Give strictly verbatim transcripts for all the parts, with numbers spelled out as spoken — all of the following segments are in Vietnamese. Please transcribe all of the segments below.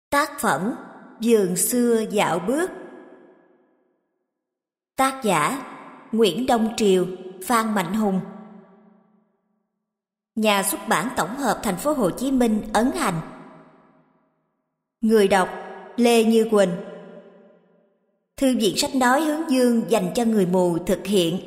Tác phẩm Vườn xưa dạo bước. Tác giả Nguyễn Đông Triều, Phan Mạnh Hùng. Nhà xuất bản tổng hợp Thành phố Hồ Chí Minh ấn hành. Người đọc Lê Như Quỳnh. Thư viện sách nói Hướng Dương dành cho người mù thực hiện.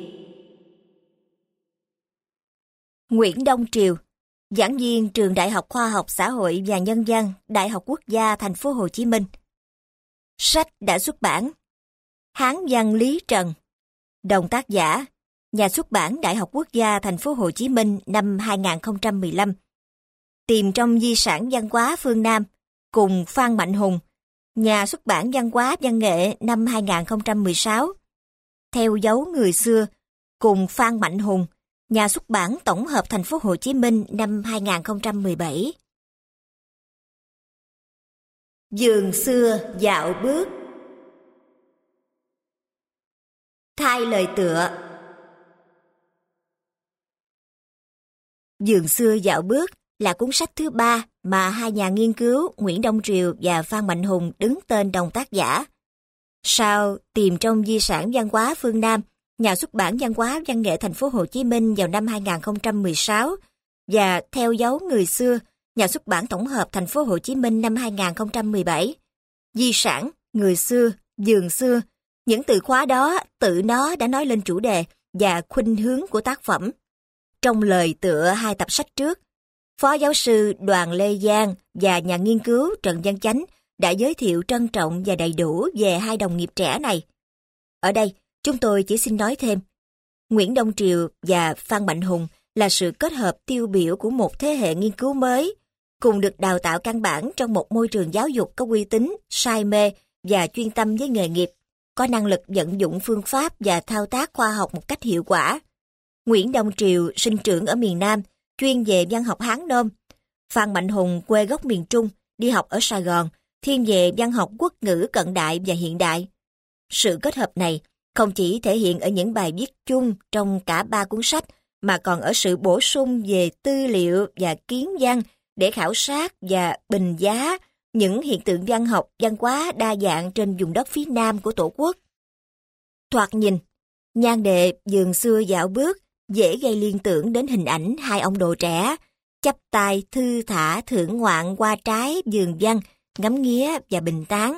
Nguyễn Đông Triều, giảng viên Trường Đại học Khoa học Xã hội và Nhân văn, Đại học Quốc gia Thành phố Hồ Chí Minh. Sách đã xuất bản. Hán văn Lý Trần. Đồng tác giả, Nhà xuất bản Đại học Quốc gia Thành phố Hồ Chí Minh năm hai nghìn không trăm mười lăm. Tìm trong di sản văn hóa phương Nam, cùng Phan Mạnh Hùng, Nhà xuất bản Văn hóa Văn nghệ năm hai nghìn không trăm mười sáu. Theo dấu người xưa, cùng Phan Mạnh Hùng, Nhà xuất bản tổng hợp Thành phố Hồ Chí Minh năm hai nghìn không trăm mười bảy. Vườn xưa dạo bước. Thay lời tựa. Vườn xưa dạo bước là cuốn sách thứ ba mà hai nhà nghiên cứu Nguyễn Đông Triều và Phan Mạnh Hùng đứng tên đồng tác giả. Sau Tìm trong di sản văn hóa phương Nam, Nhà xuất bản Văn hóa Văn nghệ Thành phố Hồ Chí Minh vào năm hai nghìn không trăm mười sáu và Theo dấu người xưa, Nhà xuất bản tổng hợp Thành phố Hồ Chí Minh năm hai nghìn không trăm mười bảy. Di sản, người xưa, vườn xưa, những từ khóa đó tự nó đã nói lên chủ đề và khuynh hướng của tác phẩm. Trong lời tựa hai tập sách trước, Phó giáo sư Đoàn Lê Giang và nhà nghiên cứu Trần Văn Chánh đã giới thiệu trân trọng và đầy đủ về hai đồng nghiệp trẻ này. Ở đây, chúng tôi chỉ xin nói thêm, Nguyễn Đông Triều và Phan Mạnh Hùng là sự kết hợp tiêu biểu của một thế hệ nghiên cứu mới, cùng được đào tạo căn bản trong một môi trường giáo dục có uy tín, say mê và chuyên tâm với nghề nghiệp, có năng lực vận dụng phương pháp và thao tác khoa học một cách hiệu quả. Nguyễn Đông Triều sinh trưởng ở miền Nam, chuyên về văn học Hán Nôm. Phan Mạnh Hùng quê gốc miền Trung, đi học ở Sài Gòn, thiên về văn học quốc ngữ cận đại và hiện đại. Sự kết hợp này không chỉ thể hiện ở những bài viết chung trong cả ba cuốn sách, mà còn ở sự bổ sung về tư liệu và kiến văn để khảo sát và bình giá những hiện tượng văn học, văn hóa đa dạng trên vùng đất phía Nam của Tổ quốc. Thoạt nhìn, nhan đề Vườn xưa dạo bước dễ gây liên tưởng đến hình ảnh hai ông đồ trẻ, chắp tay thư thả thưởng ngoạn qua trái vườn văn, ngắm nghía và bình tán.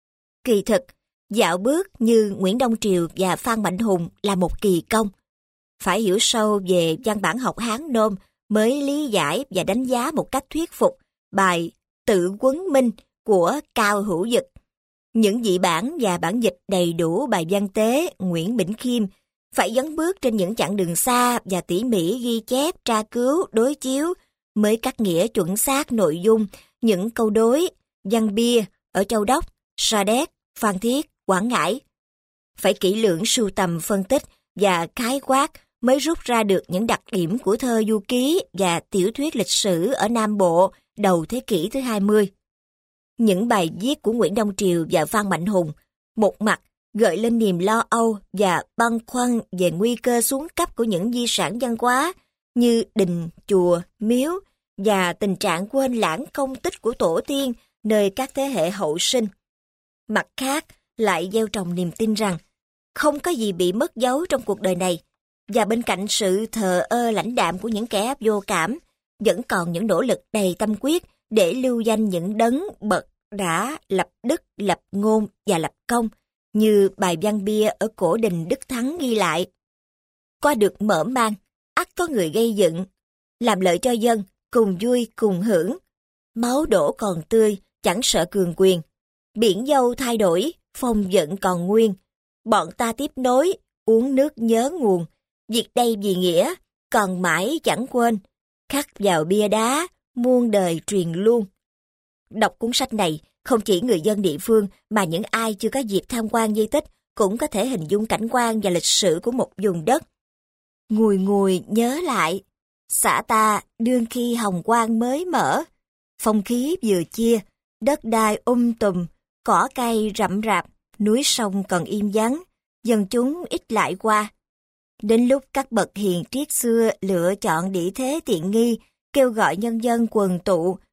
Kỳ thực, dạo bước như Nguyễn Đông Triều và Phan Mạnh Hùng là một kỳ công. Phải hiểu sâu về văn bản học Hán Nôm mới lý giải và đánh giá một cách thuyết phục bài Tự Quấn Minh của Cao Hữu Dực. Những dị bản và bản dịch đầy đủ bài văn tế Nguyễn Bỉnh Khiêm phải dấn bước trên những chặng đường xa và tỉ mỉ ghi chép, tra cứu, đối chiếu mới cắt nghĩa chuẩn xác nội dung những câu đối, văn bia ở Châu Đốc, Sa Đéc, Phan Thiết, Quảng Ngãi. Phải kỹ lưỡng sưu tầm phân tích và khái quát mới rút ra được những đặc điểm của thơ du ký và tiểu thuyết lịch sử ở Nam Bộ đầu thế kỷ thứ hai mươi. Những bài viết của Nguyễn Đông Triều và Phan Mạnh Hùng, một mặt gợi lên niềm lo âu và băn khoăn về nguy cơ xuống cấp của những di sản văn hóa như đình, chùa, miếu và tình trạng quên lãng công tích của tổ tiên nơi các thế hệ hậu sinh. Mặt khác, lại gieo trồng niềm tin rằng không có gì bị mất dấu trong cuộc đời này, và bên cạnh sự thờ ơ lãnh đạm của những kẻ vô cảm, vẫn còn những nỗ lực đầy tâm quyết để lưu danh những đấng bậc đã lập đức, lập ngôn và lập công, như bài văn bia ở cổ đình Đức Thắng ghi lại. Qua được mở mang, ắt có người gây dựng, làm lợi cho dân, cùng vui cùng hưởng. Máu đổ còn tươi, chẳng sợ cường quyền. Biển dâu thay đổi, phong vận còn nguyên. Bọn ta tiếp nối, uống nước nhớ nguồn. Việc đây vì nghĩa, còn mãi chẳng quên. Khắc vào bia đá, muôn đời truyền luôn. Đọc cuốn sách này, không chỉ người dân địa phương mà những ai chưa có dịp tham quan di tích cũng có thể hình dung cảnh quan và lịch sử của một vùng đất. Ngùi ngùi nhớ lại, xã ta đương khi hồng quang mới mở, phong khí vừa chia, đất đai um tùm, cỏ cây rậm rạp, núi sông còn im vắng, dân chúng ít lại qua. Đến lúc các bậc hiền triết xưa lựa chọn địa thế tiện nghi, kêu gọi nhân dân quần tụ,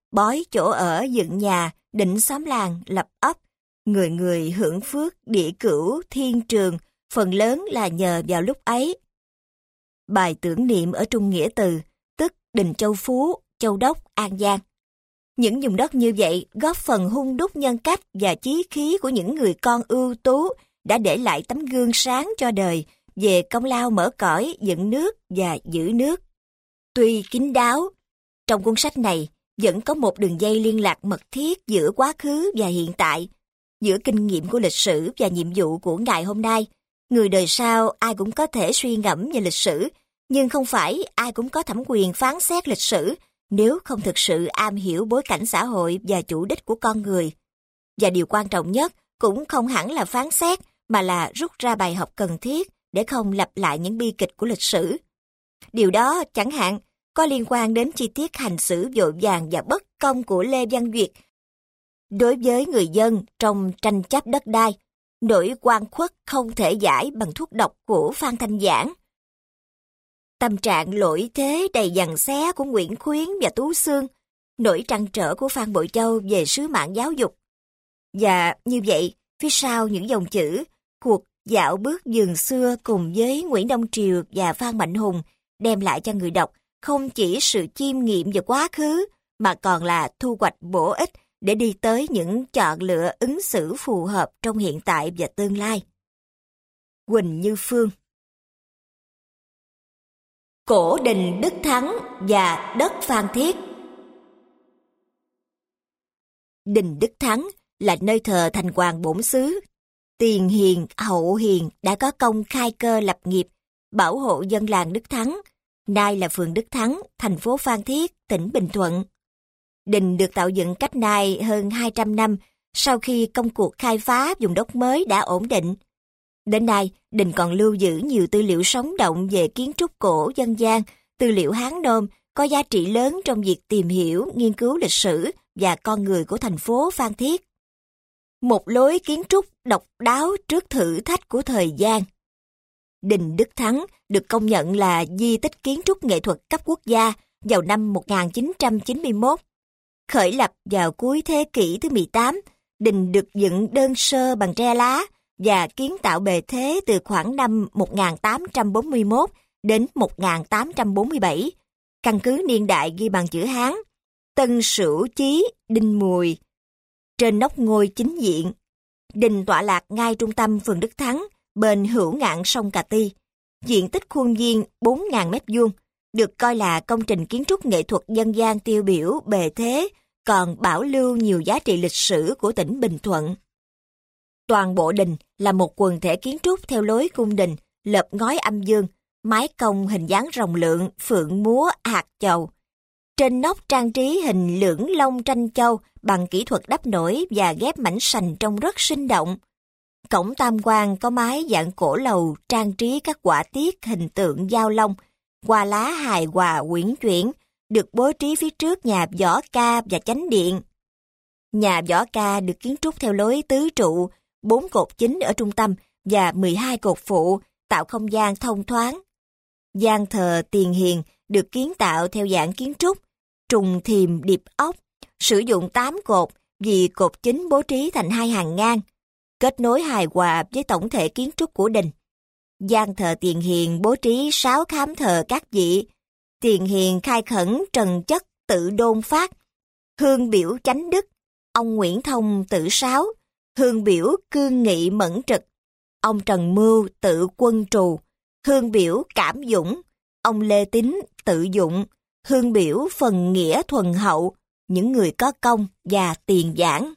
bói chỗ ở, dựng nhà, định xóm làng, lập ấp. Người người hưởng phước địa cửu, thiên trường, phần lớn là nhờ vào lúc ấy. Bài tưởng niệm ở Trung Nghĩa Từ, tức Đình Châu Phú, Châu Đốc, An Giang. Những vùng đất như vậy góp phần hun đúc nhân cách và chí khí của những người con ưu tú đã để lại tấm gương sáng cho đời về công lao mở cõi, dựng nước và giữ nước. Tuy kín đáo, trong cuốn sách này vẫn có một đường dây liên lạc mật thiết giữa quá khứ và hiện tại, giữa kinh nghiệm của lịch sử và nhiệm vụ của ngày hôm nay. Người đời sau ai cũng có thể suy ngẫm về lịch sử, nhưng không phải ai cũng có thẩm quyền phán xét lịch sử nếu không thực sự am hiểu bối cảnh xã hội và chủ đích của con người. Và điều quan trọng nhất cũng không hẳn là phán xét, mà là rút ra bài học cần thiết để không lặp lại những bi kịch của lịch sử. Điều đó chẳng hạn có liên quan đến chi tiết hành xử vội vàng và bất công của Lê Văn Duyệt đối với người dân trong tranh chấp đất đai, nỗi oan khuất không thể giải bằng thuốc độc của Phan Thanh Giảng, tâm trạng lỗi thế đầy giằng xé của Nguyễn Khuyến và Tú Xương, nỗi trăn trở của Phan Bội Châu về sứ mạng giáo dục. Và như vậy, phía sau những dòng chữ cuộc dạo bước vườn xưa cùng với Nguyễn Đông Triều và Phan Mạnh Hùng đem lại cho người đọc không chỉ sự chiêm nghiệm về quá khứ, mà còn là thu hoạch bổ ích để đi tới những chọn lựa ứng xử phù hợp trong hiện tại và tương lai. Quỳnh Như Phương. Cổ đình Đức Thắng và đất Phan Thiết. Đình Đức Thắng là nơi thờ thành hoàng bổn xứ. Tiền hiền, hậu hiền đã có công khai cơ lập nghiệp, bảo hộ dân làng Đức Thắng, nay là phường Đức Thắng, thành phố Phan Thiết, tỉnh Bình Thuận. Đình được tạo dựng cách nay hơn hai trăm năm sau khi công cuộc khai phá vùng đất mới đã ổn định. Đến nay, đình còn lưu giữ nhiều tư liệu sống động về kiến trúc cổ dân gian, tư liệu Hán Nôm có giá trị lớn trong việc tìm hiểu, nghiên cứu lịch sử và con người của thành phố Phan Thiết. Một lối kiến trúc độc đáo trước thử thách của thời gian. Đình Đức Thắng được công nhận là di tích kiến trúc nghệ thuật cấp quốc gia vào năm một nghìn chín trăm chín mươi mốt. Khởi lập vào cuối thế kỷ thứ mười tám, đình được dựng đơn sơ bằng tre lá và kiến tạo bề thế từ khoảng năm một nghìn tám trăm bốn mươi mốt đến một nghìn tám trăm bốn mươi bảy. Căn cứ niên đại ghi bằng chữ Hán, Tân Sửu Chí Đinh Mùi. Trên nóc ngôi chính diện, đình tọa lạc ngay trung tâm phường Đức Thắng, bên hữu ngạn sông Cà Ti. Diện tích khuôn viên bốn nghìn mét vuông, được coi là công trình kiến trúc nghệ thuật dân gian tiêu biểu bề thế, còn bảo lưu nhiều giá trị lịch sử của tỉnh Bình Thuận. Toàn bộ đình là một quần thể kiến trúc theo lối cung đình, lợp ngói âm dương, mái cong hình dáng rồng lượn, phượng múa, hạt chầu. Trên nóc trang trí hình lưỡng long tranh châu bằng kỹ thuật đắp nổi và ghép mảnh sành trông rất sinh động. Cổng tam quan có mái dạng cổ lầu trang trí các họa tiết hình tượng giao long, hoa lá hài hòa uyển chuyển, được bố trí phía trước nhà võ ca và chánh điện. Nhà võ ca được kiến trúc theo lối tứ trụ, bốn cột chính ở trung tâm và mười hai cột phụ, tạo không gian thông thoáng. Gian thờ Tiền Hiền được kiến tạo theo dạng kiến trúc trùng thiềm điệp ốc, sử dụng tám cột vì cột chính bố trí thành hai hàng ngang, kết nối hài hòa với tổng thể kiến trúc của đình. Gian thờ Tiền Hiền bố trí sáu khám thờ các vị. Tiền Hiền khai khẩn trần chất tự đôn phát, hương biểu chánh đức, ông Nguyễn Thông tự sáo, hương biểu cương nghị mẫn trực, ông Trần Mưu tự quân trù, hương biểu cảm dũng, ông Lê Tín tự dụng, hương biểu phần nghĩa thuần hậu, những người có công và tiền giảng.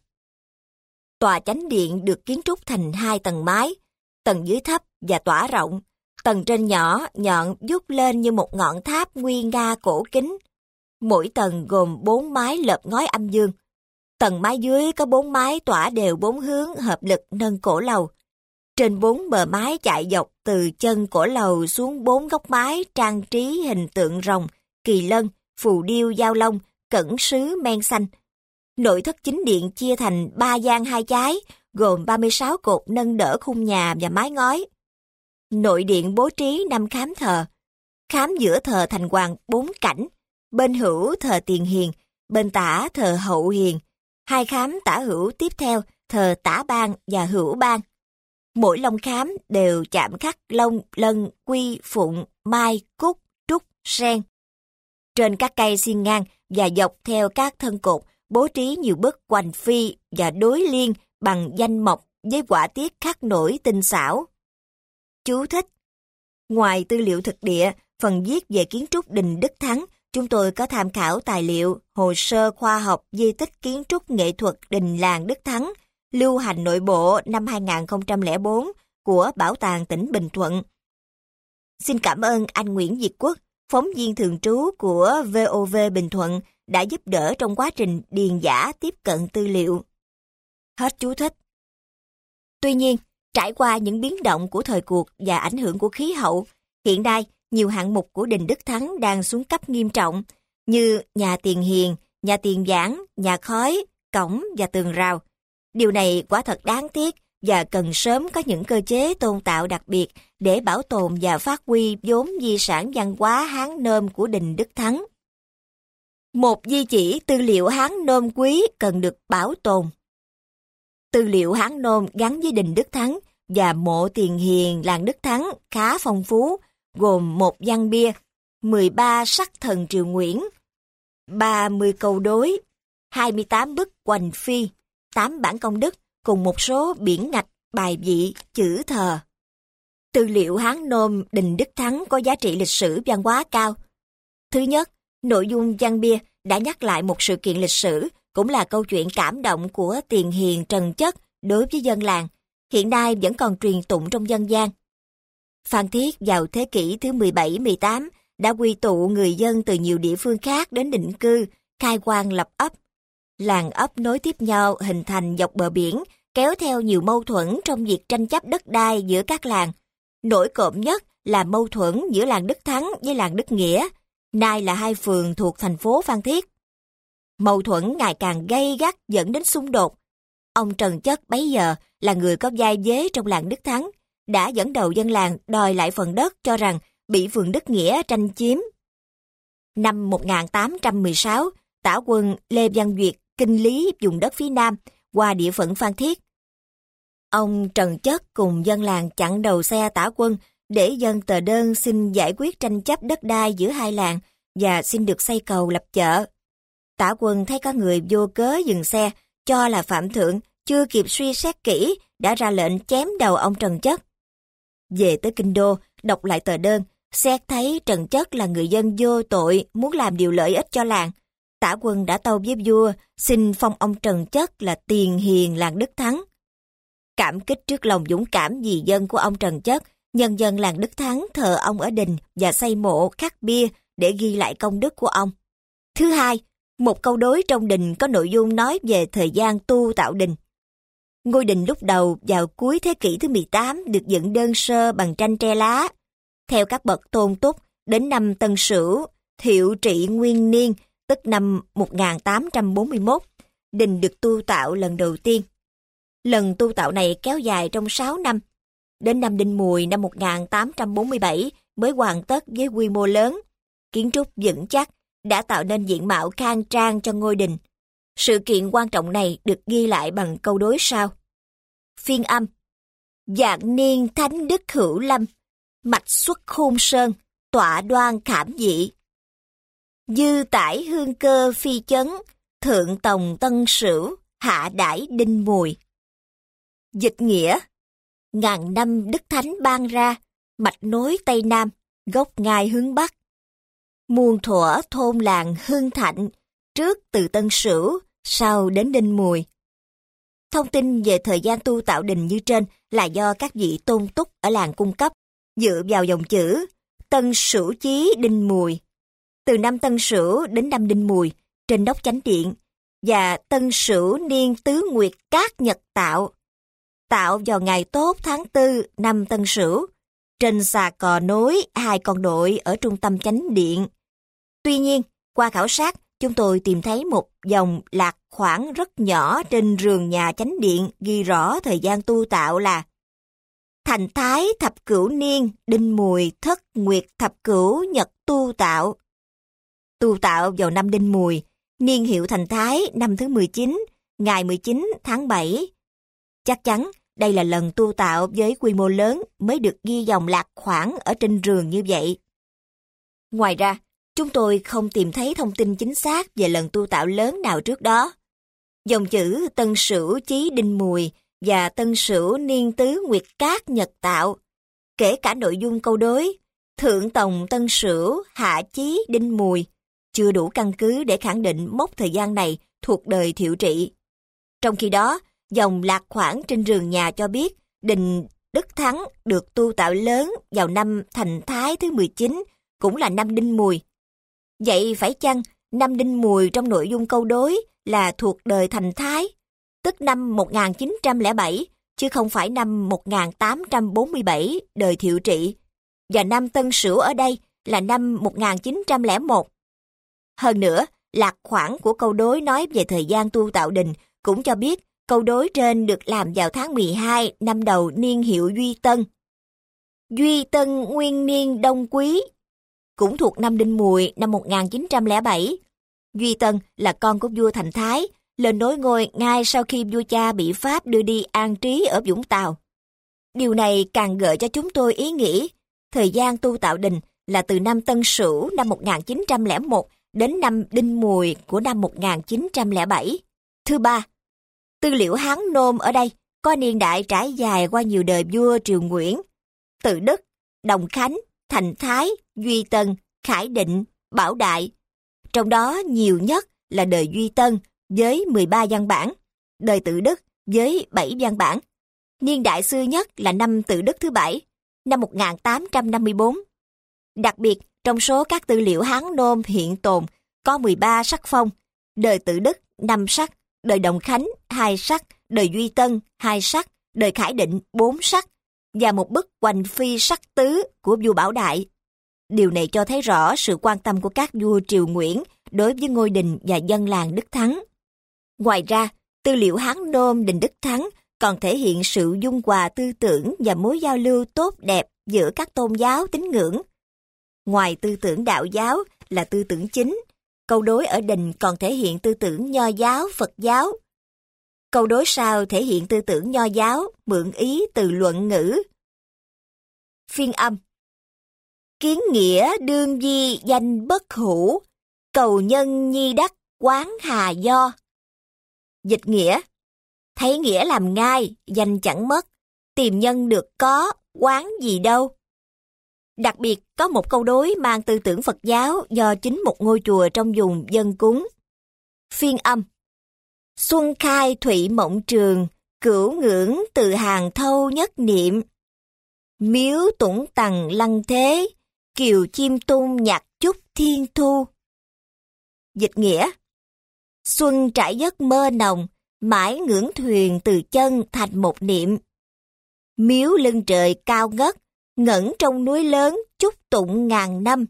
Tòa chánh điện được kiến trúc thành hai tầng mái, tầng dưới thấp và tỏa rộng, tầng trên nhỏ nhọn vút lên như một ngọn tháp nguy nga cổ kính. Mỗi tầng gồm bốn mái lợp ngói âm dương. Tầng mái dưới có bốn mái tỏa đều bốn hướng hợp lực nâng cổ lầu. Trên bốn bờ mái chạy dọc từ chân cổ lầu xuống bốn góc mái trang trí hình tượng rồng, kỳ lân, phù điêu giao long, cẩn sứ men xanh. Nội thất chính điện chia thành ba gian hai chái, gồm ba mươi sáu cột nâng đỡ khung nhà và mái ngói. Nội điện bố trí năm khám thờ. Khám giữa thờ thành hoàng bốn cảnh, bên hữu thờ Tiền Hiền, bên tả thờ Hậu Hiền, hai khám tả hữu tiếp theo thờ Tả Ban và Hữu Ban. Mỗi lông khám đều chạm khắc long, lân, quy, phụng, mai, cúc, trúc, sen. Trên các cây xiên ngang và dọc theo các thân cột bố trí nhiều bức hoành phi và đối liên bằng danh mộc với họa tiết khắc nổi tinh xảo. Chú thích: ngoài tư liệu thực địa, phần viết về kiến trúc đình Đức Thắng, chúng tôi có tham khảo tài liệu Hồ sơ khoa học di tích kiến trúc nghệ thuật đình làng Đức Thắng, lưu hành nội bộ năm hai nghìn không trăm lẻ bốn của Bảo tàng tỉnh Bình Thuận. Xin cảm ơn anh Nguyễn Việt Quốc, phóng viên thường trú của vê o vê Bình Thuận, đã giúp đỡ trong quá trình điền dã tiếp cận tư liệu. Hết chú thích. Tuy nhiên, trải qua những biến động của thời cuộc và ảnh hưởng của khí hậu, hiện nay nhiều hạng mục của đình Đức Thắng đang xuống cấp nghiêm trọng, như nhà tiền hiền, nhà tiền giảng, nhà khói, cổng và tường rào. Điều này quả thật đáng tiếc và cần sớm có những cơ chế tôn tạo đặc biệt để bảo tồn và phát huy vốn di sản văn hóa Hán Nôm của đình Đức Thắng. Một di chỉ tư liệu Hán Nôm quý cần được bảo tồn. Tư liệu Hán Nôm gắn với đình Đức Thắng và mộ tiền hiền làng Đức Thắng khá phong phú, gồm một văn bia, mười ba sắc thần triều Nguyễn, ba mươi câu đối, hai mươi tám bức hoành phi, tám bản công đức cùng một số biển ngạch, bài vị, chữ thờ. Tư liệu Hán Nôm đình Đức Thắng có giá trị lịch sử văn hóa cao. Thứ nhất, nội dung văn bia đã nhắc lại một sự kiện lịch sử, cũng là câu chuyện cảm động của tiền hiền trần chất đối với dân làng, hiện nay vẫn còn truyền tụng trong dân gian. Phan Thiết vào thế kỷ thứ mười bảy mười tám đã quy tụ người dân từ nhiều địa phương khác đến định cư, khai hoang lập ấp. Làng ấp nối tiếp nhau hình thành dọc bờ biển, kéo theo nhiều mâu thuẫn trong việc tranh chấp đất đai giữa các làng. Nổi cộm nhất là mâu thuẫn giữa làng Đức Thắng với làng Đức Nghĩa, nay là hai phường thuộc thành phố Phan Thiết. Mâu thuẫn ngày càng gay gắt dẫn đến xung đột. Ông Trần Chất bấy giờ là người có vai vế trong làng Đức Thắng, đã dẫn đầu dân làng đòi lại phần đất cho rằng bị phường Đức Nghĩa tranh chiếm. Năm một nghìn tám trăm mười sáu, tả quân Lê Văn Duyệt kinh lý vùng đất phía Nam qua địa phận Phan Thiết. Ông Trần Chất cùng dân làng chặn đầu xe tả quân để dâng tờ đơn xin giải quyết tranh chấp đất đai giữa hai làng và xin được xây cầu lập chợ. Tả quân thấy có người vô cớ dừng xe, cho là phạm thượng, chưa kịp suy xét kỹ, đã ra lệnh chém đầu ông Trần Chất. Về tới Kinh Đô, đọc lại tờ đơn, xét thấy Trần Chất là người dân vô tội, muốn làm điều lợi ích cho làng. Tả quân đã tâu với vua, xin phong ông Trần Chất là tiền hiền làng Đức Thắng. Cảm kích trước lòng dũng cảm vì dân của ông Trần Chất, nhân dân làng Đức Thắng thờ ông ở đình và xây mộ khắc bia để ghi lại công đức của ông. Thứ hai, một câu đối trong đình có nội dung nói về thời gian tu tạo đình. Ngôi đình lúc đầu vào cuối thế kỷ thứ mười tám được dựng đơn sơ bằng tranh tre lá. Theo các bậc tôn túc, đến năm Tân Sửu, Thiệu Trị Nguyên Niên, tức năm một nghìn tám trăm bốn mươi mốt, đình được tu tạo lần đầu tiên. Lần tu tạo này kéo dài trong sáu năm. Đến năm Đinh Mùi năm một nghìn tám trăm bốn mươi bảy mới hoàn tất với quy mô lớn. Kiến trúc vững chắc đã tạo nên diện mạo khang trang cho ngôi đình. Sự kiện quan trọng này được ghi lại bằng câu đối sau. Phiên âm: Vạn niên thánh đức hữu lâm, mạch xuất khôn sơn, tọa đoan khảm dị. Dư tải hương cơ phi chấn, thượng tòng tân sửu, hạ đãi đinh mùi. Dịch nghĩa: ngàn năm đức thánh ban ra, mạch nối Tây Nam, gốc ngai hướng Bắc. Muôn thuở thôn làng hưng thạnh, trước từ Tân Sửu, sau đến Đinh Mùi. Thông tin về thời gian tu tạo đình như trên là do các vị tôn túc ở làng cung cấp, dựa vào dòng chữ Tân Sửu chí Đinh Mùi. Từ năm Tân Sửu đến năm Đinh Mùi, trên đốc chánh điện, và Tân Sửu niên tứ nguyệt cát nhật tạo. Tạo vào ngày tốt tháng tư năm Tân Sửu, trên xà cò nối hai con đội ở trung tâm chánh điện. Tuy nhiên, qua khảo sát, chúng tôi tìm thấy một dòng lạc khoảng rất nhỏ trên rường nhà chánh điện ghi rõ thời gian tu tạo là Thành Thái thập cửu niên, Đinh Mùi thất nguyệt thập cửu nhật tu tạo. Tu tạo vào năm Đinh Mùi, niên hiệu thành Thái năm thứ mười chín, ngày mười chín tháng bảy. Chắc chắn đây là lần tu tạo với quy mô lớn mới được ghi dòng lạc khoản ở trên rường như vậy. Ngoài ra, chúng tôi không tìm thấy thông tin chính xác về lần tu tạo lớn nào trước đó. Dòng chữ Tân Sửu Chí Đinh Mùi và Tân Sửu Niên Tứ Nguyệt Cát Nhật Tạo, kể cả nội dung câu đối Thượng Tòng Tân Sửu Hạ Chí Đinh Mùi, chưa đủ căn cứ để khẳng định mốc thời gian này thuộc đời Thiệu Trị. Trong khi đó, dòng lạc khoản trên rường nhà cho biết đình Đức Thắng được tu tạo lớn vào năm Thành Thái thứ mười chín, cũng là năm Đinh Mùi. Vậy phải chăng năm Đinh Mùi trong nội dung câu đối là thuộc đời Thành Thái, tức năm một nghìn chín trăm lẻ bảy, chứ không phải năm một nghìn tám trăm bốn mươi bảy đời Thiệu Trị, và năm Tân Sửu ở đây là năm một nghìn chín trăm lẻ một. Hơn nữa, lạc khoản của câu đối nói về thời gian tu tạo đình cũng cho biết câu đối trên được làm vào tháng mười hai năm đầu niên hiệu Duy Tân. Duy Tân Nguyên Niên Đông Quý cũng thuộc năm Đinh Mùi năm một nghìn chín trăm lẻ bảy. Duy Tân là con của vua Thành Thái, lên nối ngôi ngay sau khi vua cha bị Pháp đưa đi an trí ở Vũng Tàu. Điều này càng gợi cho chúng tôi ý nghĩ thời gian tu tạo đình là từ năm Tân Sửu năm một nghìn chín trăm lẻ một đến năm Đinh Mùi của năm một nghìn chín trăm lẻ bảy. Thứ ba, tư liệu Hán Nôm ở đây có niên đại trải dài qua nhiều đời vua Triều Nguyễn: Tự Đức, Đồng Khánh, Thành Thái, Duy Tân, Khải Định, Bảo Đại. Trong đó nhiều nhất là đời Duy Tân với mười ba văn bản, đời Tự Đức với bảy văn bản. Niên đại xưa nhất là năm Tự Đức thứ bảy, năm một nghìn tám trăm năm mươi bốn. Đặc biệt, trong số các tư liệu Hán Nôm hiện tồn có mười ba sắc phong, đời Tự Đức năm sắc, đời Đồng Khánh hai sắc, đời Duy Tân hai sắc, đời Khải Định bốn sắc và một bức Hoành Phi sắc tứ của vua Bảo Đại. Điều này cho thấy rõ sự quan tâm của các vua Triều Nguyễn đối với ngôi đình và dân làng Đức Thắng. Ngoài ra, tư liệu Hán Nôm đình Đức Thắng còn thể hiện sự dung hòa tư tưởng và mối giao lưu tốt đẹp giữa các tôn giáo tín ngưỡng. Ngoài tư tưởng đạo giáo là tư tưởng chính, câu đối ở đình còn thể hiện tư tưởng Nho giáo, Phật giáo. Câu đối sau thể hiện tư tưởng Nho giáo, mượn ý từ luận ngữ. Phiên âm: Kiến nghĩa đương di danh bất hữu, cầu nhân nhi đắc quán hà do. Dịch nghĩa: thấy nghĩa làm ngay, danh chẳng mất, tìm nhân được có, quán gì đâu. Đặc biệt có một câu đối mang tư tưởng Phật giáo do chính một ngôi chùa trong vùng dân cúng. Phiên âm: Xuân khai thủy mộng trường, cửu ngưỡng từ hàng thâu nhất niệm. Miếu tủng tằng lăng thế, kiều chim tung nhạc chúc thiên thu. Dịch nghĩa: Xuân trải giấc mơ nồng, mãi ngưỡng thuyền từ chân thành một niệm. Miếu lưng trời cao ngất, ngẩn trong núi lớn chúc tụng ngàn năm.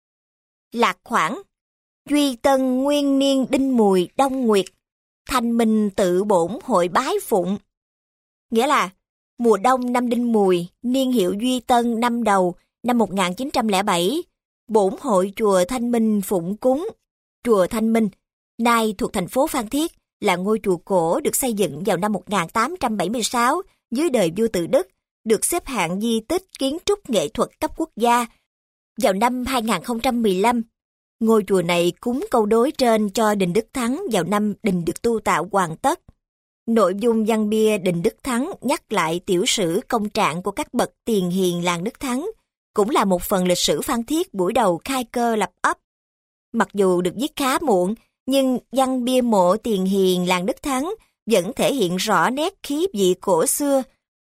Lạc khoản: Duy Tân Nguyên Niên Đinh Mùi Đông Nguyệt, Thanh Minh tự bổn hội bái phụng. Nghĩa là mùa đông năm Đinh Mùi, niên hiệu Duy Tân năm đầu năm một nghìn chín trăm lẻ bảy, bổn hội chùa Thanh Minh phụng cúng. Chùa Thanh Minh, nay thuộc thành phố Phan Thiết, là ngôi chùa cổ được xây dựng vào năm một nghìn tám trăm bảy mươi sáu dưới đời vua Tự Đức, được xếp hạng di tích kiến trúc nghệ thuật cấp quốc gia vào năm hai nghìn không trăm mười lăm. Ngôi chùa này cúng câu đối trên cho đình Đức Thắng vào năm đình được tu tạo hoàn tất. Nội dung văn bia đình Đức Thắng nhắc lại tiểu sử công trạng của các bậc tiền hiền làng Đức Thắng, cũng là một phần lịch sử Phan Thiết buổi đầu khai cơ lập ấp. Mặc dù được viết khá muộn, nhưng văn bia mộ tiền hiền làng Đức Thắng vẫn thể hiện rõ nét khí vị cổ xưa.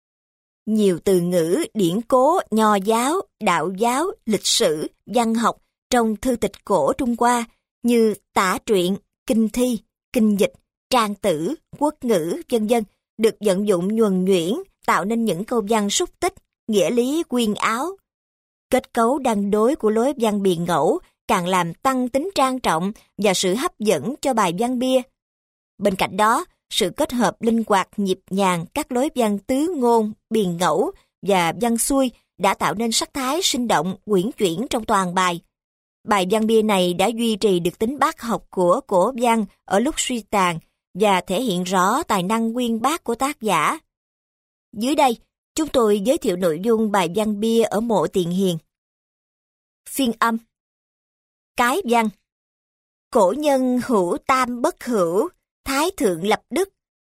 Nhiều từ ngữ, điển cố, nho giáo, đạo giáo, lịch sử, văn học trong thư tịch cổ Trung Hoa như tả truyện, kinh thi, kinh dịch, trang tử, quốc ngữ, vân vân được vận dụng nhuần nhuyễn, tạo nên những câu văn xúc tích, nghĩa lý quyên áo. Kết cấu đăng đối của lối văn biền ngẫu càng làm tăng tính trang trọng và sự hấp dẫn cho bài văn bia. Bên cạnh đó, sự kết hợp linh hoạt nhịp nhàng các lối văn tứ ngôn, biền ngẫu và văn xuôi đã tạo nên sắc thái sinh động, uyển chuyển trong toàn bài. Bài văn bia này đã duy trì được tính bác học của cổ văn ở lúc suy tàn và thể hiện rõ tài năng uyên bác của tác giả. Dưới đây, chúng tôi giới thiệu nội dung bài văn bia ở mộ Tiền Hiền. Phiên âm. Cái văn. Cổ nhân hữu tam bất hữu, thái thượng lập đức.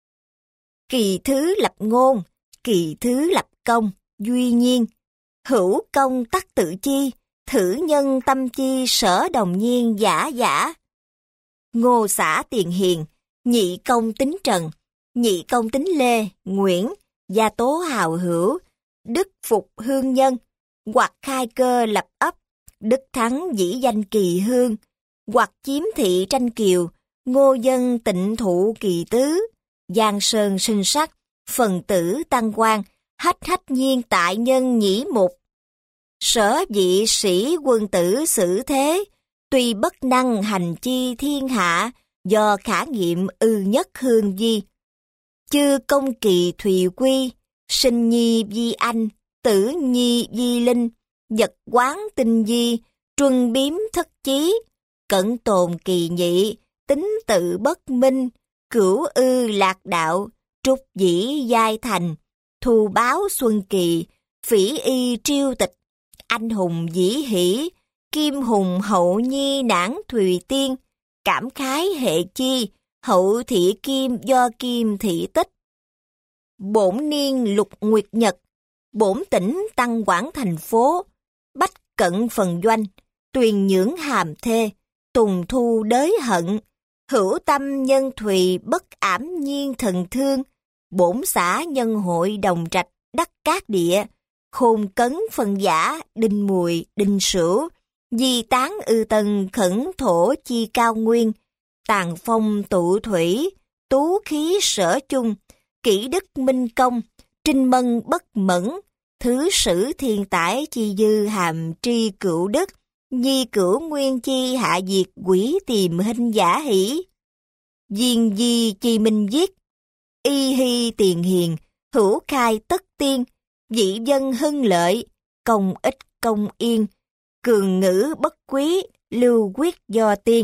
Kỳ thứ lập ngôn, kỳ thứ lập công, duy nhiên. Hữu công tắc tự chi, thử nhân tâm chi sở đồng nhiên giả giả. Ngô xã Tiền Hiền, nhị công tính Trần, nhị công tính Lê, Nguyễn, gia tố hào hữu, đức phục hương nhân, hoặc khai cơ lập ấp, đức thắng dĩ danh kỳ hương, hoặc chiếm thị tranh kiều, ngô dân tịnh thụ kỳ tứ, giang sơn sinh sắc, phần tử tăng quan, hách hách nhiên tại nhân nhĩ mục. Sở vị sĩ quân tử xử thế, tuy bất năng hành chi thiên hạ, do khả nghiệm ư nhất hương di. Chư công kỳ thùy quy, sinh nhi vi anh, tử nhi vi linh, vật quán tinh di, truân biếm thất chí, cẩn tồn kỳ nhị, tính tự bất minh, cửu ư lạc đạo, trúc dĩ giai thành, thù báo xuân kỳ, phỉ y triêu tịch, anh hùng dĩ hỷ, kim hùng hậu nhi nản thùy tiên, cảm khái hệ chi, hậu thị kim do kim thị tích. Bổn niên lục nguyệt nhật, bổn tỉnh tăng quảng thành phố, bách cận phần doanh, tuyền nhưỡng hàm thê, tùng thu đới hận, hữu tâm nhân thùy bất ảm nhiên thần thương, bổn xã nhân hội đồng trạch đắc cát địa, khôn cấn phân giả, đinh mùi, đinh sửu, di tán ư tân khẩn thổ chi cao nguyên, tàn phong tụ thủy, tú khí sở chung, kỹ đức minh công, trinh mân bất mẫn, thứ sử thiên tải chi dư hàm tri cửu đức, nhi cửu nguyên chi hạ diệt quỷ tìm hình giả hỷ. Diên di chi minh giết, y hy Tiền Hiền, hữu khai tất tiên, dị dân hưng lợi, công ích công yên, cường ngữ bất quý, lưu quyết do tiên.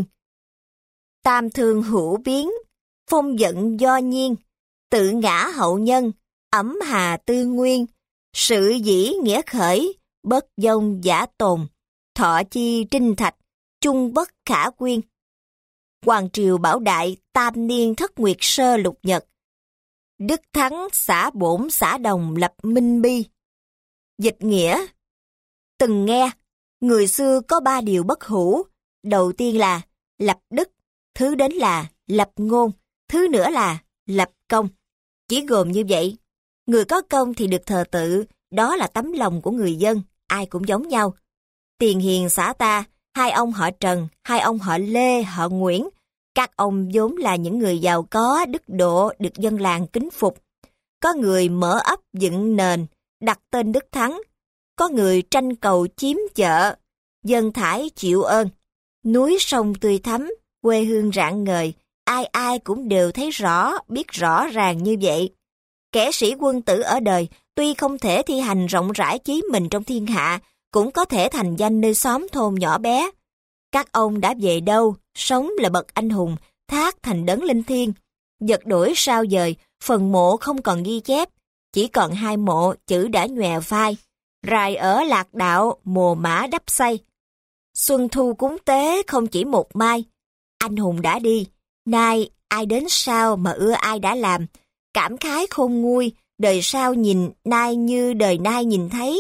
Tam thương hữu biến, phong giận do nhiên, tự ngã hậu nhân, ẩm hà tư nguyên, sự dĩ nghĩa khởi, bất dông giả tồn, thọ chi trinh thạch, chung bất khả quyên. Hoàng triều Bảo Đại, tam niên thất nguyệt sơ lục nhật. Đức thắng xã bổn xã đồng lập minh bi. Dịch nghĩa. Từng nghe, người xưa có ba điều bất hủ. Đầu tiên là lập đức, thứ đến là lập ngôn, thứ nữa là lập công. Chỉ gồm như vậy. Người có công thì được thờ tự, đó là tấm lòng của người dân, ai cũng giống nhau. Tiền Hiền xã ta, hai ông họ Trần, hai ông họ Lê, họ Nguyễn. Các ông vốn là những người giàu có, đức độ, được dân làng kính phục. Có người mở ấp dựng nền, đặt tên Đức Thắng. Có người tranh cầu chiếm chợ, dân thải chịu ơn. Núi sông tươi thắm, quê hương rạng ngời, ai ai cũng đều thấy rõ, biết rõ ràng như vậy. Kẻ sĩ quân tử ở đời, tuy không thể thi hành rộng rãi chí mình trong thiên hạ, cũng có thể thành danh nơi xóm thôn nhỏ bé. Các ông đã về đâu, sống là bậc anh hùng, thác thành đấng linh thiêng. Giật đổi sao dời, phần mộ không còn ghi chép, chỉ còn hai mộ chữ đã nhòe phai. Rài ở lạc đạo, mồ mã đắp xây. Xuân thu cúng tế không chỉ một mai. Anh hùng đã đi, nay ai đến sau mà ưa ai đã làm. Cảm khái khôn nguôi, đời sau nhìn nay như đời nay nhìn thấy.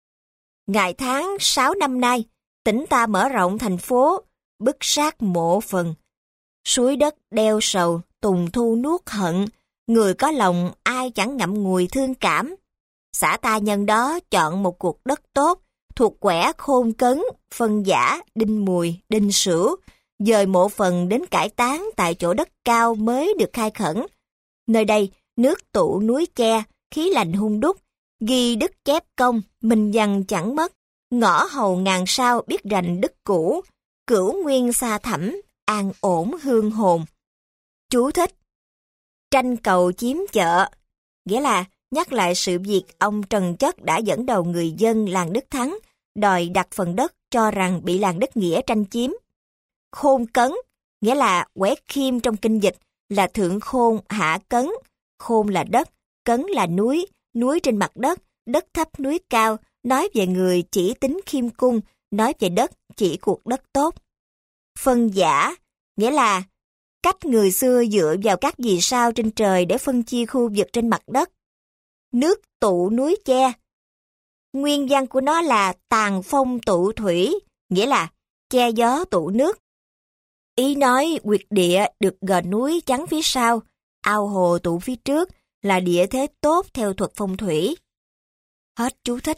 Ngày tháng sáu năm nay, tỉnh ta mở rộng thành phố, bức sát mộ phần. Suối đất đeo sầu, tùng thu nuốt hận, người có lòng ai chẳng ngậm ngùi thương cảm. Xã ta nhân đó chọn một cuộc đất tốt, thuộc quẻ khôn cấn, phân giả, đinh mùi, đinh sửu, dời mộ phần đến cải táng tại chỗ đất cao mới được khai khẩn. Nơi đây, nước tụ núi che, khí lành hung đúc, ghi đức chép công, minh văn chẳng mất. Ngõ hầu ngàn sao biết rành đức cũ, cửu nguyên xa thẳm, an ổn hương hồn. Chú thích. Tranh cầu chiếm chợ, nghĩa là nhắc lại sự việc ông Trần Chất đã dẫn đầu người dân làng Đức Thắng, đòi đặt phần đất cho rằng bị làng đất Nghĩa tranh chiếm. Khôn Cấn, nghĩa là quẻ khiêm trong kinh dịch, là thượng khôn hạ cấn. Khôn là đất, cấn là núi, núi trên mặt đất, đất thấp núi cao, nói về người chỉ tính khiêm cung, nói về đất chỉ cuộc đất tốt. Phân giả, nghĩa là cách người xưa dựa vào các vì sao trên trời để phân chia khu vực trên mặt đất. Nước tụ núi che. Nguyên văn của nó là tàn phong tụ thủy, nghĩa là che gió tụ nước. Ý nói quyệt địa được gò núi chắn phía sau, ao hồ tụ phía trước là địa thế tốt theo thuật phong thủy. Hết chú thích.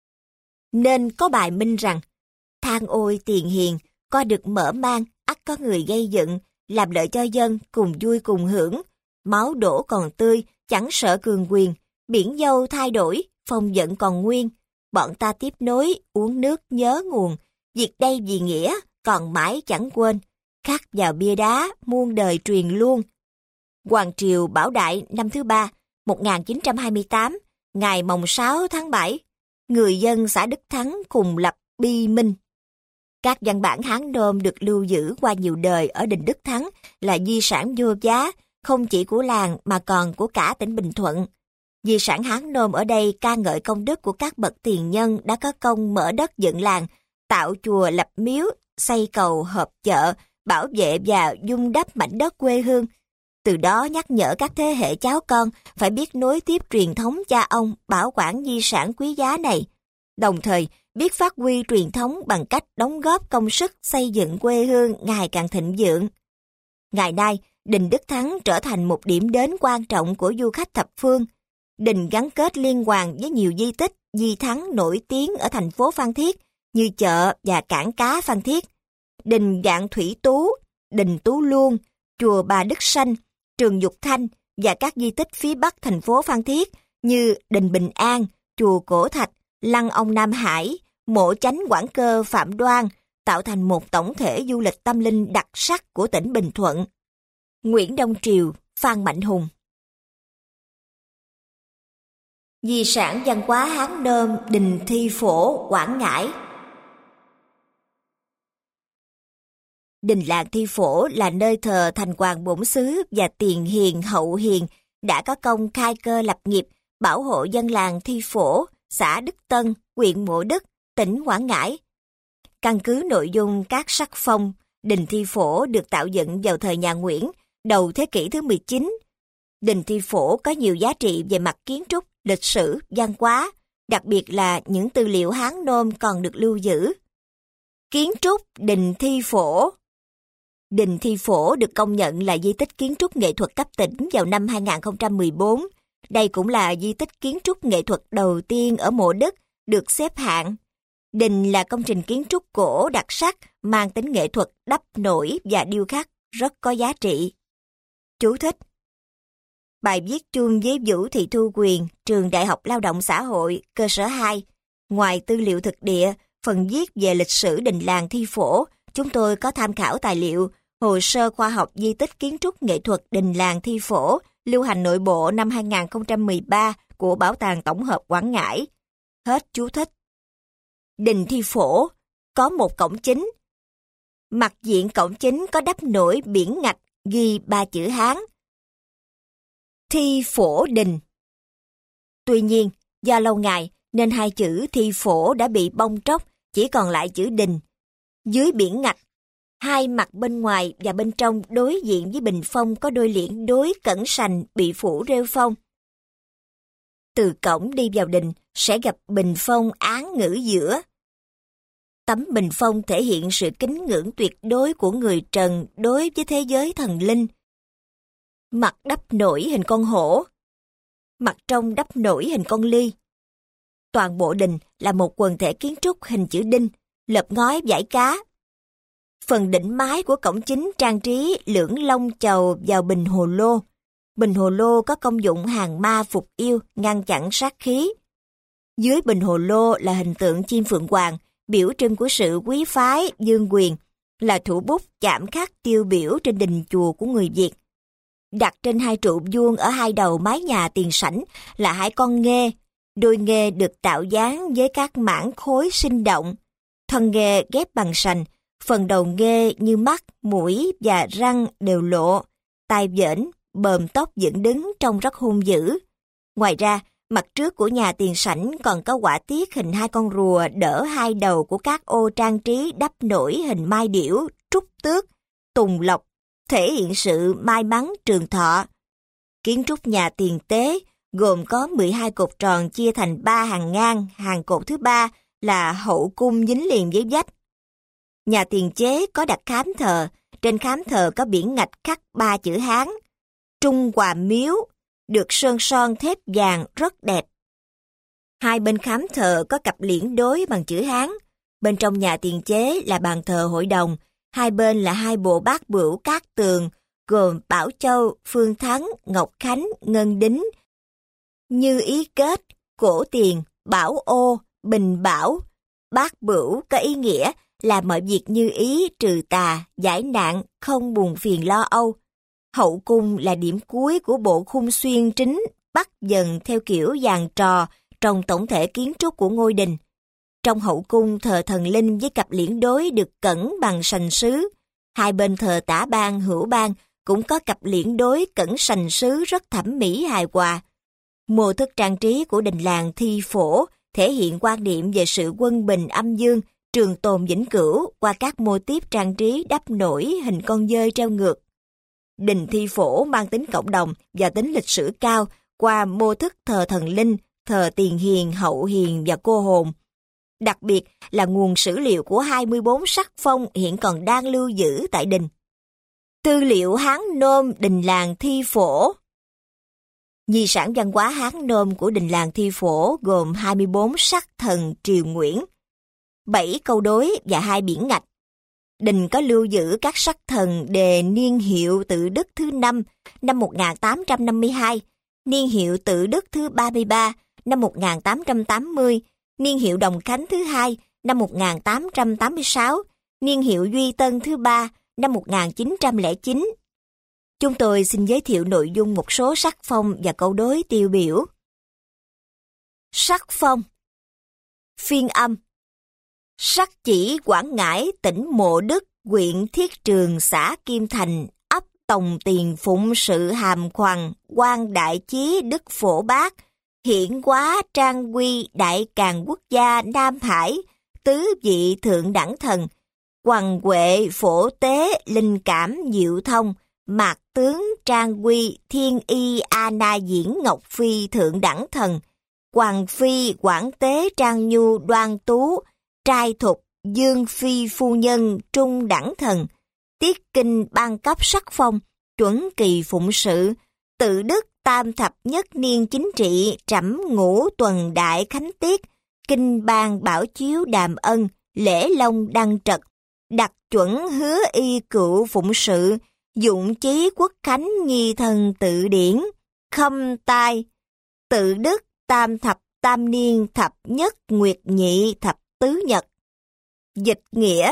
Nên có bài minh rằng, than ôi tiền hiền, coi được mở mang, ắt có người gây dựng, làm lợi cho dân, cùng vui cùng hưởng. Máu đổ còn tươi, chẳng sợ cường quyền, biển dâu thay đổi, phong vận còn nguyên. Bọn ta tiếp nối, uống nước nhớ nguồn, việc đây vì nghĩa, còn mãi chẳng quên. Khắc vào bia đá, muôn đời truyền luôn. Hoàng triều Bảo Đại năm thứ ba, một nghìn chín trăm hai mươi tám, ngày mồng sáu tháng bảy, người dân xã Đức Thắng cùng lập bi minh. Các văn bản Hán Nôm được lưu giữ qua nhiều đời ở đình Đức Thắng là di sản vô giá, không chỉ của làng mà còn của cả tỉnh Bình Thuận. Di sản Hán Nôm ở đây ca ngợi công đức của các bậc tiền nhân đã có công mở đất dựng làng, tạo chùa lập miếu, xây cầu hợp chợ, bảo vệ và vun đắp mảnh đất quê hương. Từ đó nhắc nhở các thế hệ cháu con phải biết nối tiếp truyền thống cha ông, bảo quản di sản quý giá này. Đồng thời, biết phát huy truyền thống bằng cách đóng góp công sức xây dựng quê hương ngày càng thịnh vượng. Ngày nay, đình Đức Thắng trở thành một điểm đến quan trọng của du khách thập phương. Đình gắn kết liên hoàn với nhiều di tích, di thắng nổi tiếng ở thành phố Phan Thiết như chợ và cảng cá Phan Thiết. Đình Vạn Thủy Tú, đình Tú Luông, chùa Bà Đức Sanh, trường Dục Thanh và các di tích phía bắc thành phố Phan Thiết như đình Bình An, chùa Cổ Thạch, lăng ông Nam Hải, mộ chánh Quảng Cơ Phạm Đoan tạo thành một tổng thể du lịch tâm linh đặc sắc của tỉnh Bình Thuận. Nguyễn Đông Triều, Phan Mạnh Hùng. Di sản văn hóa Hán Nôm đình Thi Phổ, Quảng Ngãi. Đình làng Thi Phổ là nơi thờ thành hoàng bổn xứ và tiền hiền hậu hiền đã có công khai cơ lập nghiệp, bảo hộ dân làng Thi Phổ, xã Đức Tân, huyện Mộ Đức, tỉnh Quảng Ngãi. Căn cứ nội dung các sắc phong, đình Thi Phổ được tạo dựng vào thời nhà Nguyễn, đầu thế kỷ thứ mười chín. Đình Thi Phổ có nhiều giá trị về mặt kiến trúc, lịch sử, văn hóa, đặc biệt là những tư liệu Hán Nôm còn được lưu giữ. Kiến trúc đình Thi Phổ. Đình Thi Phổ được công nhận là di tích kiến trúc nghệ thuật cấp tỉnh vào năm hai nghìn không trăm mười bốn. Đây cũng là di tích kiến trúc nghệ thuật đầu tiên ở Mộ Đức được xếp hạng. Đình là công trình kiến trúc cổ đặc sắc, mang tính nghệ thuật đắp nổi và điêu khắc rất có giá trị. Chú thích: bài viết chung với Vũ Thị Thu Quyền, Trường Đại học Lao động Xã hội, cơ sở hai. Ngoài tư liệu thực địa, phần viết về lịch sử đình làng Thi Phổ, chúng tôi có tham khảo tài liệu Hồ sơ khoa học di tích kiến trúc nghệ thuật đình làng Thi Phổ, lưu hành nội bộ năm hai nghìn không trăm mười ba của Bảo tàng Tổng hợp Quảng Ngãi. Hết chú thích. Đình Thi Phổ có một cổng chính. Mặt diện cổng chính có đắp nổi biển ngạch ghi ba chữ Hán: Thi Phổ Đình. Tuy nhiên, do lâu ngày nên hai chữ Thi Phổ đã bị bong tróc, chỉ còn lại chữ Đình. Dưới biển ngạch, hai mặt bên ngoài và bên trong đối diện với bình phong có đôi liễn đối cẩn sành bị phủ rêu phong. Từ cổng đi vào đình sẽ gặp bình phong án ngữ giữa. Tấm bình phong thể hiện sự kính ngưỡng tuyệt đối của người Trần đối với thế giới thần linh. Mặt đắp nổi hình con hổ, mặt trong đắp nổi hình con ly. Toàn bộ đình là một quần thể kiến trúc hình chữ đinh, lợp ngói vải cá. Phần đỉnh mái của cổng chính trang trí lưỡng long chầu vào bình hồ lô. Bình hồ lô có công dụng hàng ma phục yêu, ngăn chặn sát khí. Dưới bình hồ lô là hình tượng chim phượng hoàng, biểu trưng của sự quý phái, dương quyền, là thủ bút chạm khắc tiêu biểu trên đình chùa của người Việt. Đặt trên hai trụ vuông ở hai đầu mái nhà tiền sảnh là hai con nghê. Đôi nghê được tạo dáng với các mảng khối sinh động. Thân nghê ghép bằng sành, phần đầu nghê như mắt, mũi và răng đều lộ, tai vểnh, bờm tóc dựng đứng trông rất hung dữ. Ngoài ra, mặt trước của nhà tiền sảnh còn có họa tiết hình hai con rùa đỡ hai đầu của các ô trang trí đắp nổi hình mai điểu, trúc tước, tùng lộc, thể hiện sự may mắn trường thọ. Kiến trúc nhà tiền tế gồm có mười hai cột tròn chia thành ba hàng ngang, hàng cột thứ ba là hậu cung dính liền với vách. Nhà tiền chế có đặt khám thờ, trên khám thờ có biển ngạch khắc ba chữ Hán, Trung Hòa Miếu, được sơn son thép vàng rất đẹp. Hai bên khám thờ có cặp liễn đối bằng chữ Hán, bên trong nhà tiền chế là bàn thờ hội đồng, hai bên là hai bộ bát bửu cát tường, gồm Bảo Châu, Phương Thắng, Ngọc Khánh, Ngân Đính, Như Ý Kết, Cổ Tiền, Bảo Ô, Bình Bảo. Bát bửu có ý nghĩa là mọi việc như ý, trừ tà, giải nạn, không buồn phiền lo âu. Hậu cung là điểm cuối của bộ khung xuyên trính bắt dần theo kiểu giàn trò trong tổng thể kiến trúc của ngôi đình. Trong hậu cung thờ thần linh với cặp liễn đối được cẩn bằng sành sứ. Hai bên thờ tả bang, hữu bang cũng có cặp liễn đối cẩn sành sứ rất thẩm mỹ hài hòa. Mô thức trang trí của đình làng Thi Phổ thể hiện quan niệm về sự quân bình âm dương, trường tồn vĩnh cửu qua các mô típ trang trí đắp nổi hình con dơi treo ngược. Đình Thi Phổ mang tính cộng đồng và tính lịch sử cao qua mô thức thờ thần linh, thờ tiền hiền, hậu hiền và cô hồn. Đặc biệt là nguồn sử liệu của hai mươi bốn sắc phong hiện còn đang lưu giữ tại đình. Tư liệu Hán Nôm đình làng Thi Phổ. Di sản văn hóa Hán Nôm của đình làng Thi Phổ gồm hai mươi bốn sắc thần triều Nguyễn, bảy câu đối và hai biển ngạch. Đình có lưu giữ các sắc thần đề niên hiệu Tự Đức thứ năm năm một nghìn tám trăm năm mươi hai, niên hiệu Tự Đức thứ ba mươi ba năm một nghìn tám trăm tám mươi, niên hiệu Đồng Khánh thứ hai năm một nghìn tám trăm tám mươi sáu, niên hiệu Duy Tân thứ ba năm một nghìn chín trăm lẻ chín. Chúng tôi xin giới thiệu nội dung một số sắc phong và câu đối tiêu biểu. Sắc phong. Phiên âm. Sắc chỉ Quảng Ngãi, tỉnh Mộ Đức, huyện Thiết Trường, xã Kim Thành, ấp Tòng Tiền, Phụng Sự, Hàm Khoằng, quan Đại Chí, Đức Phổ Bác, Hiển Quá, Trang Quy, Đại Càn Quốc gia, Nam Hải, Tứ Vị Thượng Đẳng Thần, Hoàng Huệ, Phổ Tế, Linh Cảm, Diệu Thông, Mạc Tướng, Trang Quy, Thiên Y, A Na Diễn, Ngọc Phi, Thượng Đẳng Thần, Hoàng Phi, Quảng Tế, Trang Nhu, Đoan Tú, Trai Thục, Dương Phi Phu Nhân, Trung Đẳng Thần, Tiết Kinh ban cấp sắc phong, chuẩn kỳ phụng sự, Tự Đức tam thập nhất niên chính trị, trẫm ngũ tuần đại khánh tiết, kinh ban bảo chiếu đàm ân, lễ long đăng trật, đặt chuẩn hứa y cựu phụng sự, dụng chí quốc khánh nghi thần tự điển, khâm tai, Tự Đức tam thập tam niên thập nhất nguyệt nhị thập tứ nhật. Dịch nghĩa.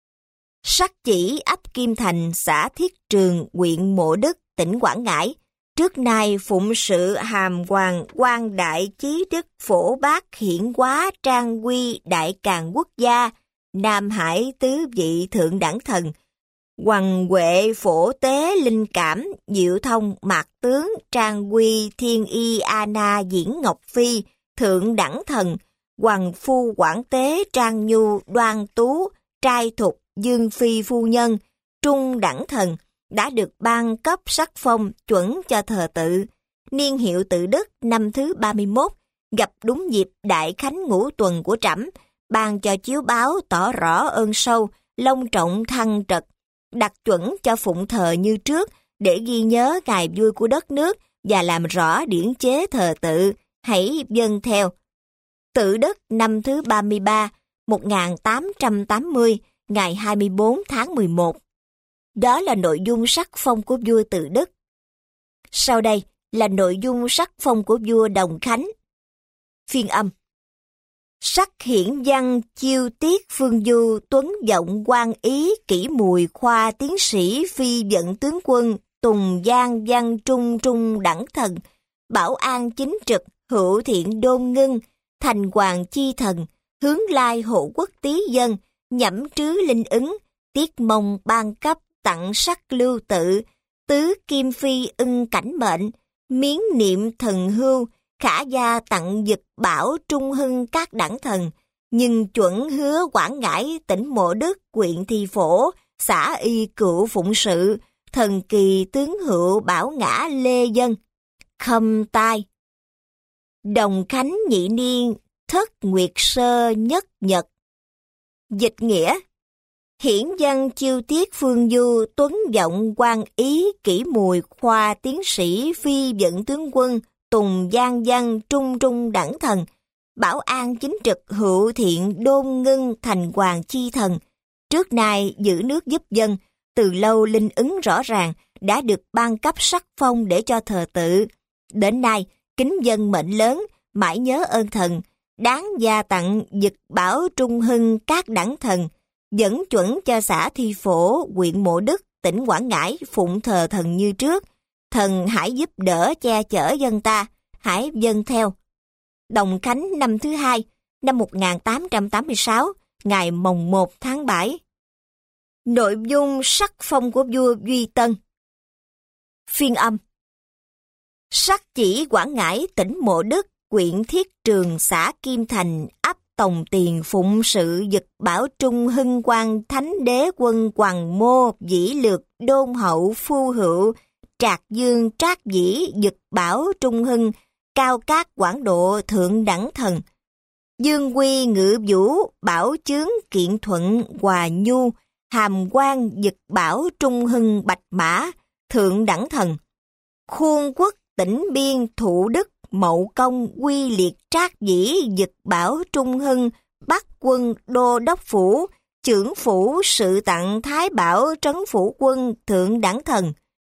Sắc chỉ ấp Kim Thành, xã Thiết Trường, huyện Mộ Đức, tỉnh Quảng Ngãi, trước nay phụng sự Hàm Hoàng, quan Đại Chí, Đức Phổ Bác, Hiển Quá, Trang Quy, Đại Càn Quốc gia, Nam Hải, Tứ Vị Thượng Đẳng Thần, Hoàng Huệ, Phổ Tế, Linh Cảm, Diệu Thông, Mạc Tướng, Trang Quy, Thiên Y, A Na Diễn, Ngọc Phi, Thượng Đẳng Thần, Hoàng Phu, Quảng Tế, Trang Nhu, Đoan Tú, Trai Thục, Dương Phi Phu Nhân, Trung Đẳng Thần đã được ban cấp sắc phong chuẩn cho thờ tự. Niên hiệu Tự Đức năm thứ ba mươi mốt, gặp đúng dịp Đại Khánh ngũ tuần của trẫm, ban cho chiếu báo tỏ rõ ơn sâu, long trọng thăng trật, đặt chuẩn cho phụng thờ như trước để ghi nhớ ngày vui của đất nước và làm rõ điển chế thờ tự, hãy vâng theo. Tự Đức năm thứ ba mươi ba, một nghìn tám trăm tám mươi, ngày hai mươi bốn tháng mười một. Đó là nội dung sắc phong của vua Tự Đức. Sau đây là nội dung sắc phong của vua Đồng Khánh. Phiên âm. Sắc hiển văn chiêu tiết phương du, tuấn vọng quan ý, kỹ mùi khoa tiến sĩ, phi vận tướng quân, tùng giang văn trung trung đẳng thần, bảo an chính trực, hữu thiện đôn ngưng, thành hoàng chi thần, hướng lai hộ quốc tý dân, nhẩm trứ linh ứng, tiết mông ban cấp tặng sắc lưu tự, tứ kim phi ưng cảnh mệnh, miến niệm thần hưu, khả gia tặng dực bảo trung hưng các đẳng thần, nhưng chuẩn hứa Quảng Ngãi tỉnh Mộ Đức huyện Thi Phổ, xã Y Cựu Phụng Sự, thần kỳ tướng hữu bảo ngã lê dân, khâm tai. Đồng khánh nhị niên, thất nguyệt sơ nhất nhật. Dịch nghĩa: hiển văn chiêu tiết phương du, tuấn vọng quan ý, kỹ mùi khoa tiến sĩ, phi vận tướng quân, tùng giang văn trung trung đẳng thần, bảo an chính trực hữu thiện, đôn ngưng thành hoàng chi thần. Trước nay giữ nước giúp dân, từ lâu linh ứng rõ ràng, đã được ban cấp sắc phong để cho thờ tự. Đến nay, kính dân mệnh lớn, mãi nhớ ơn thần, đáng gia tặng dực bảo trung hưng các đẳng thần, dẫn chuẩn cho xã Thi Phổ, huyện Mộ Đức, tỉnh Quảng Ngãi phụng thờ thần như trước. Thần hãy giúp đỡ che chở dân ta, hãy vâng theo. Đồng khánh năm thứ hai, năm một nghìn tám trăm tám mươi sáu, ngày mồng một tháng bảy. Nội dung sắc phong của vua Duy Tân. Phiên âm: sắc chỉ Quảng Ngãi tỉnh Mộ Đức, huyện Thiết Trường, xã Kim Thành, ấp Tòng Tiền, phụng sự dực bảo trung hưng quang thánh đế quân Hoàng Mô, Vĩ Lược, Đôn Hậu, Phu Hữu, Trạc Dương, Trác Dĩ, dực bảo trung hưng, cao cát quảng độ, thượng đẳng thần. Dương quy ngự vũ, bảo chướng kiện thuận, hòa nhu, hàm quan dực bảo trung hưng bạch mã, thượng đẳng thần. Khuôn quốc tỉnh biên Thủ Đức, Mậu Công, Quy Liệt, Trác Dĩ, dực bảo trung hưng, bắc quân đô đốc phủ, trưởng phủ sự tặng Thái Bảo, trấn phủ quân, thượng đẳng thần.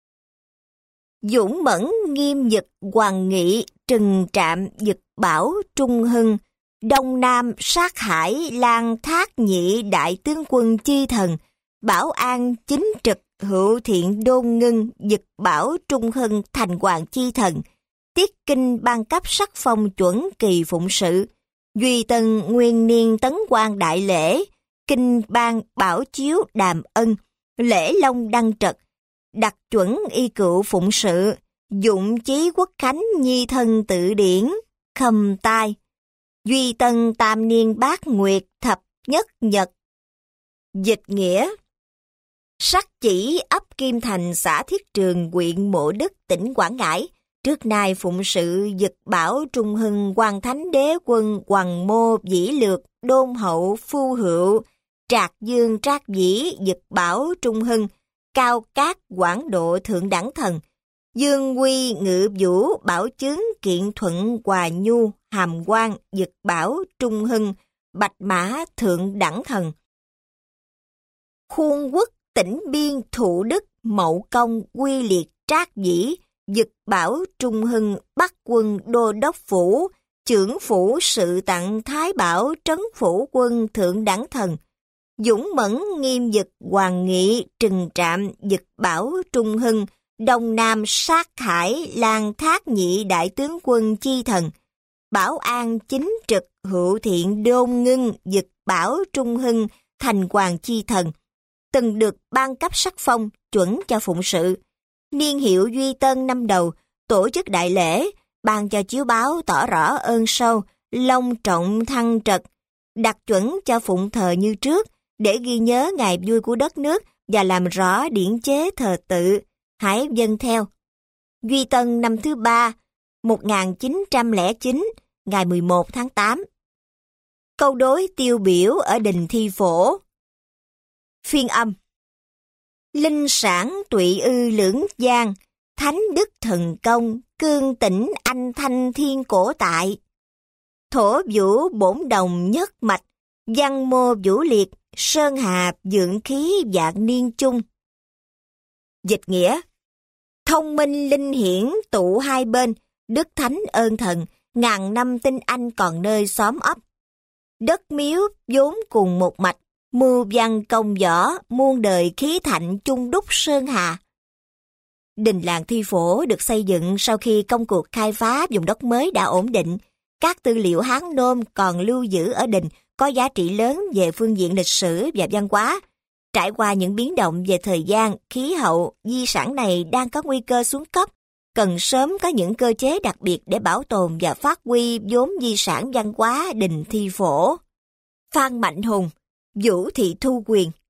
Dũng mẫn nghiêm dực hoàng nghị, trừng trạm dực bảo trung hưng, đông nam sát hải lang thác nhị đại tướng quân chi thần, bảo an chính trực hữu thiện đôn ngưng dực bảo trung hưng thành hoàng chi thần. Tiết kinh ban cấp sắc phong chuẩn kỳ phụng sự. Duy Tân nguyên niên tấn quan đại lễ, kinh ban bảo chiếu đàm ân, lễ long đăng trật, đặt chuẩn y cựu phụng sự, dụng chí quốc khánh nhi thân tự điển, khâm tai. Duy Tân tam niên bát nguyệt thập nhất nhật. Dịch nghĩa: sắc chỉ ấp Kim Thành, xã Thiết Trường, huyện Mộ Đức, tỉnh Quảng Ngãi, trước nay phụng sự dực bảo trung hưng hoàng thánh đế quân Hoàng Mô, Vĩ Lược, Đôn Hậu, Phu Hữu, Trạc Dương, Trác Dĩ, dực bảo trung hưng, cao cát quảng độ, thượng đẳng thần. Dương quy ngự vũ, bảo chướng kiện thuận, hòa nhu, hàm quan dực bảo trung hưng, bạch mã, thượng đẳng thần. Khuôn quốc tỉnh biên Thủ Đức, Mậu Công, Quy Liệt, Trác Dĩ, dực bảo trung hưng, bắc quân đô đốc phủ, trưởng phủ sự tặng Thái Bảo, trấn phủ quân, thượng đẳng thần. Dũng mẫn nghiêm dực hoàng nghị, trừng trạm dực bảo trung hưng, đông nam sát hải lang thác nhị đại tướng quân chi thần, bảo an chính trực hữu thiện đôn ngưng dực bảo trung hưng thành hoàng chi thần, từng được ban cấp sắc phong chuẩn cho phụng sự. Niên hiệu Duy Tân năm đầu, tổ chức đại lễ, ban cho chiếu báo tỏ rõ ơn sâu, long trọng thăng trật, đặt chuẩn cho phụng thờ như trước, để ghi nhớ ngày vui của đất nước và làm rõ điển chế thờ tự. Hãy vâng theo. Duy Tân năm thứ ba, một nghìn chín trăm lẻ chín, ngày mười một tháng tám. Câu đối tiêu biểu ở đình Thi Phổ. Phiên âm: linh sản tụy ư lưỡng giang, thánh đức thần công, cương tỉnh anh thanh thiên cổ tại. Thổ vũ bổn đồng nhất mạch, văn mô vũ liệt, sơn hà dưỡng khí vạn niên chung. Dịch nghĩa: thông minh linh hiển tụ hai bên, đức thánh ơn thần, ngàn năm tinh anh còn nơi xóm ấp. Đất miếu vốn cùng một mạch, mưu văn công võ, muôn đời khí thạnh chung đúc sơn hà. Đình làng Thi Phổ được xây dựng sau khi công cuộc khai phá vùng đất mới đã ổn định. Các tư liệu Hán Nôm còn lưu giữ ở đình có giá trị lớn về phương diện lịch sử và văn hóa. Trải qua những biến động về thời gian, khí hậu, di sản này đang có nguy cơ xuống cấp, cần sớm có những cơ chế đặc biệt để bảo tồn và phát huy vốn di sản văn hóa Đình Thi Phổ. Phan Mạnh Hùng, Vũ Thị Thu Quyền.